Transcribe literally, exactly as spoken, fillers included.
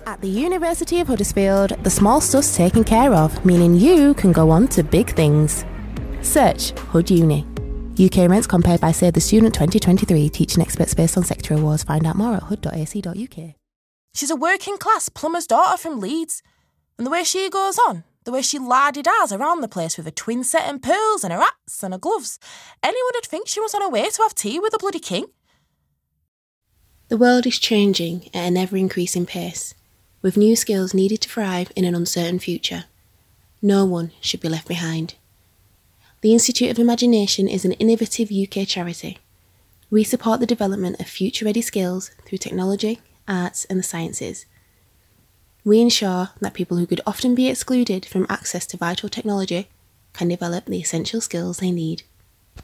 At the University of Huddersfield, the small stuff's taken care of, meaning you can go on to big things. Search Hood Uni. U K rents compared by Save the Student twenty twenty-three. Teaching experts based on sector awards. Find out more at hood dot a c dot u k. She's a working class plumber's daughter from Leeds. And the way she goes on, the way she la-di-dahs around the place with a twin set and pearls and her hats and her gloves, anyone would think she was on her way to have tea with the bloody king. The world is changing at an ever-increasing pace, with new skills needed to thrive in an uncertain future. No one should be left behind. The Institute of Imagination is an innovative U K charity. We support the development of future-ready skills through technology, arts and the sciences. We ensure that people who could often be excluded from access to vital technology can develop the essential skills they need.